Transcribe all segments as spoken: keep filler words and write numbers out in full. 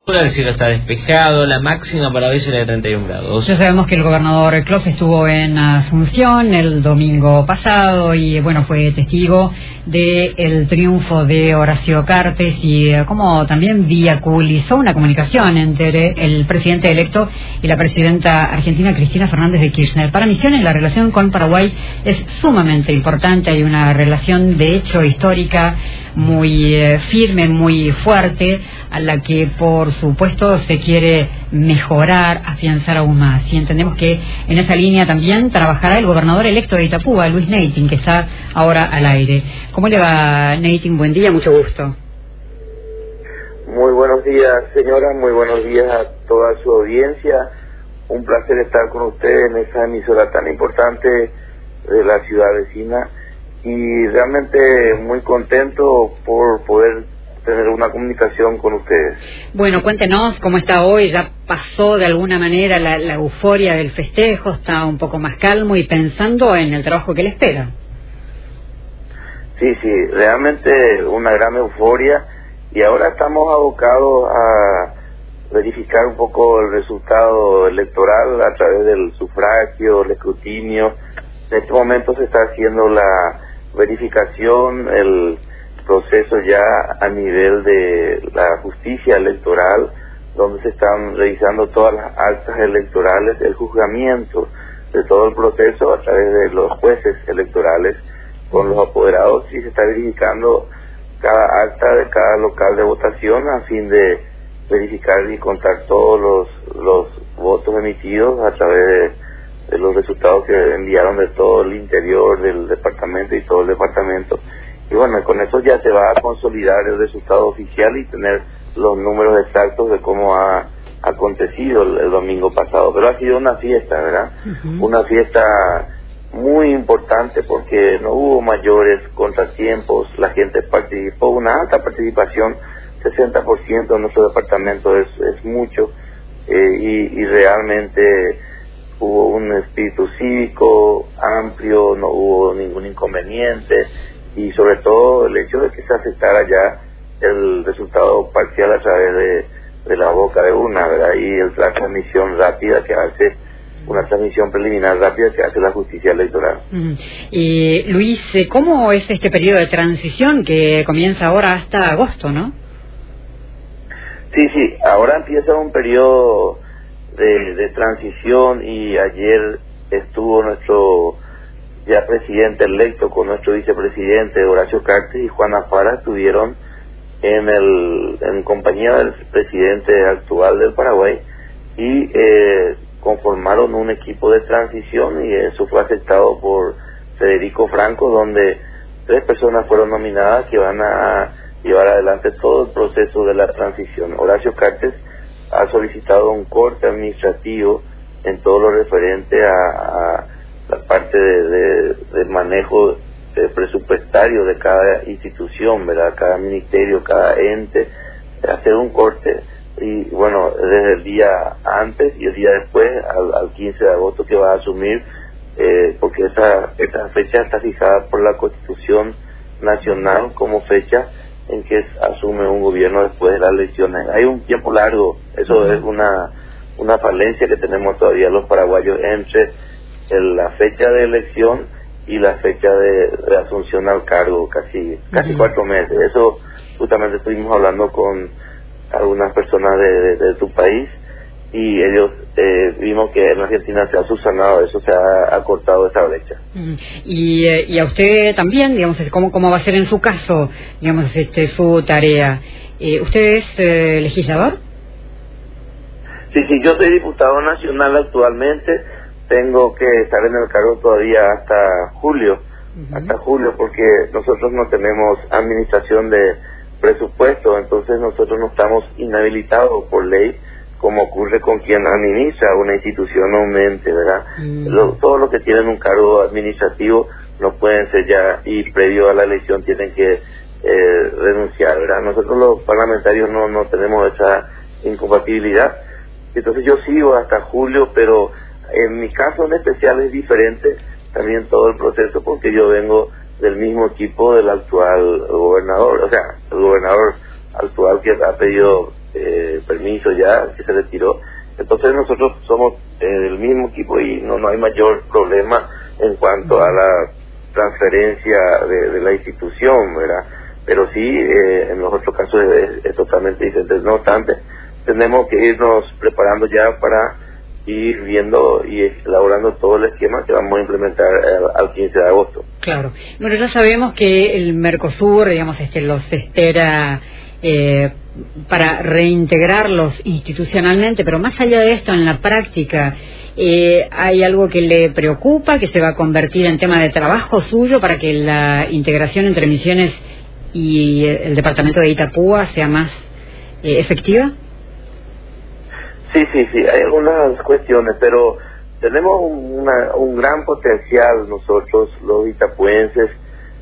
El cielo está despejado, la máxima para hoy será de treinta y un grados. Ya sabemos que el gobernador Clos estuvo en Asunción el domingo pasado y bueno, fue testigo del triunfo de Horacio Cartes y como también viabilizó una comunicación entre el presidente electo y la presidenta argentina Cristina Fernández de Kirchner. Para Misiones la relación con Paraguay es sumamente importante, hay una relación de hecho histórica muy eh, firme, muy fuerte, a la que por supuesto se quiere mejorar, afianzar aún más. Y entendemos que en esa línea también trabajará el gobernador electo de Itapúa, Luis Neiting, que está ahora al aire. ¿Cómo le va, Neiting? Buen día, mucho gusto. Muy buenos días, señora, muy buenos días a toda su audiencia. Un placer estar con ustedes en esta emisora tan importante de la ciudad vecina y realmente muy contento por poder tener una comunicación con ustedes. Bueno, cuéntenos cómo está hoy. Ya pasó de alguna manera la, la euforia del festejo, está un poco más calmo y pensando en el trabajo que le espera. Sí, sí, realmente una gran euforia y ahora estamos abocados a verificar un poco el resultado electoral a través del sufragio, el escrutinio. En este momento se está haciendo la verificación, el proceso ya a nivel de la justicia electoral, donde se están revisando todas las actas electorales, el juzgamiento de todo el proceso a través de los jueces electorales con los apoderados, y se está verificando cada acta de cada local de votación a fin de verificar y contar todos los, los votos emitidos a través de, de los resultados que enviaron de todo el interior del departamento y todo el departamento. Y bueno, con eso ya se va a consolidar el resultado oficial y tener los números exactos de cómo ha acontecido el, el domingo pasado. Pero ha sido una fiesta, ¿verdad? Uh-huh. Una fiesta muy importante porque no hubo mayores contratiempos, la gente participó, una alta participación, sesenta por ciento de nuestro departamento es, es mucho, eh, y, y realmente hubo un espíritu cívico amplio, no hubo ningún inconveniente, y sobre todo el hecho de que se aceptara ya el resultado parcial a través de, de la boca de urna, ¿verdad? Y el, la transmisión rápida que hace, una transmisión preliminar rápida que hace la justicia electoral. Mm. Y Luis, ¿cómo es este periodo de transición que comienza ahora hasta agosto, no? Sí, sí, ahora empieza un periodo de, de transición y ayer estuvo nuestro ya presidente electo con nuestro vicepresidente Horacio Cartes y Juana Fara, estuvieron en el en compañía del presidente actual del Paraguay y eh, conformaron un equipo de transición, y eso fue aceptado por Federico Franco, donde tres personas fueron nominadas que van a llevar adelante todo el proceso de la transición. Horacio Cartes ha solicitado un corte administrativo en todo lo referente a, a la parte de, de, del manejo de presupuestario de cada institución, ¿verdad? Cada ministerio, cada ente, hacer un corte, y bueno, desde el día antes y el día después, al, al quince de agosto que va a asumir, eh, porque esa, esa fecha está fijada por la Constitución Nacional como fecha en que asume un gobierno después de las elecciones. Hay un tiempo largo, eso es una, una falencia que tenemos todavía los paraguayos entre el, la fecha de elección y la fecha de, de asunción al cargo, casi casi uh-huh. cuatro meses. Eso justamente estuvimos hablando con algunas personas de, de, de tu país, y ellos eh, vimos que en Argentina se ha subsanado eso, se ha acortado esa brecha. Uh-huh. Y, eh, y a usted también, digamos, ¿cómo, cómo va a ser en su caso, digamos, este, su tarea? Eh, ¿Usted es eh, legislador? Sí, sí, yo soy diputado nacional actualmente. Tengo que estar en el cargo todavía hasta julio, uh-huh. hasta julio, porque nosotros no tenemos administración de presupuesto, entonces nosotros no estamos inhabilitados por ley, como ocurre con quien administra una institución o un ente, ¿verdad? Uh-huh. Lo, todos los que tienen un cargo administrativo no pueden ser ya, y previo a la elección tienen que eh, renunciar, ¿verdad? Nosotros los parlamentarios no, no tenemos esa incompatibilidad, entonces yo sigo hasta julio, pero en mi caso en especial es diferente también todo el proceso, porque yo vengo del mismo equipo del actual gobernador, o sea, el gobernador actual que ha pedido eh, permiso ya, que se retiró. Entonces nosotros somos eh, del mismo equipo y no, no hay mayor problema en cuanto a la transferencia de, de la institución, ¿verdad? Pero sí, eh, en los otros casos es, es totalmente diferente. No obstante, tenemos que irnos preparando ya para ir viendo y elaborando todo el esquema que vamos a implementar al, al quince de agosto. Claro. Bueno, ya sabemos que el Mercosur, digamos, este los espera eh, para reintegrarlos institucionalmente, pero más allá de esto, en la práctica, eh, ¿hay algo que le preocupa, que se va a convertir en tema de trabajo suyo para que la integración entre Misiones y el departamento de Itapúa sea más eh, efectiva? Sí, sí, sí, hay algunas cuestiones, pero tenemos una, un gran potencial nosotros, los itapuenses,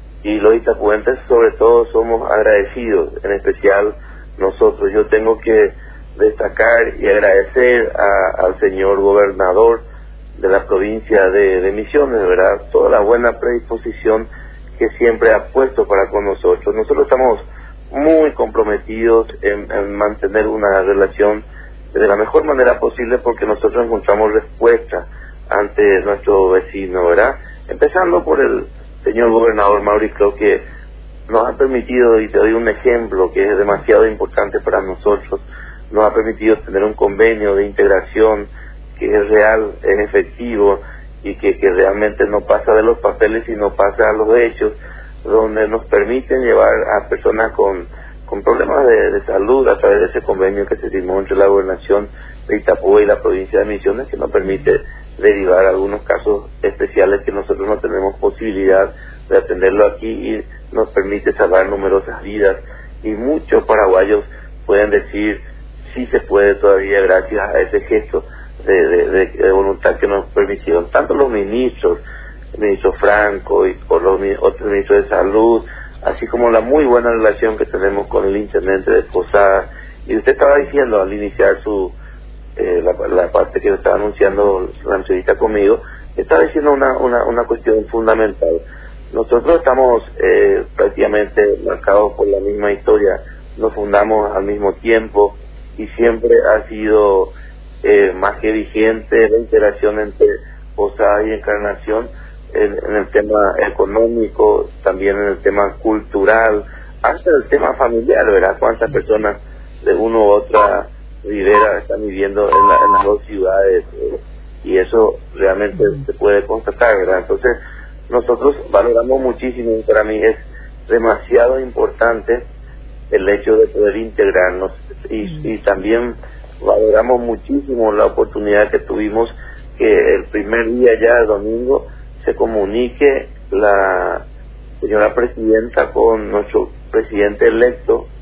y los itapuenses sobre todo somos agradecidos, en especial nosotros. Yo tengo que destacar y agradecer a, al señor gobernador de la provincia de, de Misiones, ¿verdad? Toda la buena predisposición que siempre ha puesto para con nosotros. Nosotros estamos muy comprometidos en, en mantener una relación de la mejor manera posible, porque nosotros encontramos respuesta ante nuestro vecino, ¿verdad? Empezando por el señor gobernador Mauricio, que nos ha permitido, y te doy un ejemplo que es demasiado importante para nosotros, nos ha permitido tener un convenio de integración que es real, es efectivo, y que, que realmente no pasa de los papeles, sino pasa a los hechos, donde nos permiten llevar a personas con con problemas de, de salud a través de ese convenio que se firmó entre la gobernación de Itapúa y la provincia de Misiones, que nos permite derivar algunos casos especiales que nosotros no tenemos posibilidad de atenderlo aquí, y nos permite salvar numerosas vidas. Y muchos paraguayos pueden decir sí se puede todavía gracias a ese gesto de, de, de, de voluntad que nos permitieron tanto los ministros, el ministro Franco y por los otros ministros de salud, así como la muy buena relación que tenemos con el intendente de Posada. Y usted estaba diciendo al iniciar su eh, la, la parte que estaba anunciando la entrevista conmigo, estaba diciendo una, una, una cuestión fundamental. Nosotros estamos eh, prácticamente marcados por la misma historia, nos fundamos al mismo tiempo y siempre ha sido eh, más que vigente la interacción entre Posada y Encarnación, En, en el tema económico, también en el tema cultural, hasta el tema familiar, ¿verdad? Cuántas personas de una u otra ribera están viviendo en, la, en las dos ciudades, eh, y eso realmente se puede constatar, ¿verdad? Entonces nosotros valoramos muchísimo, y para mí es demasiado importante el hecho de poder integrarnos, y, y también valoramos muchísimo la oportunidad que tuvimos que el primer día ya, el domingo, se comunique la señora presidenta con nuestro presidente electo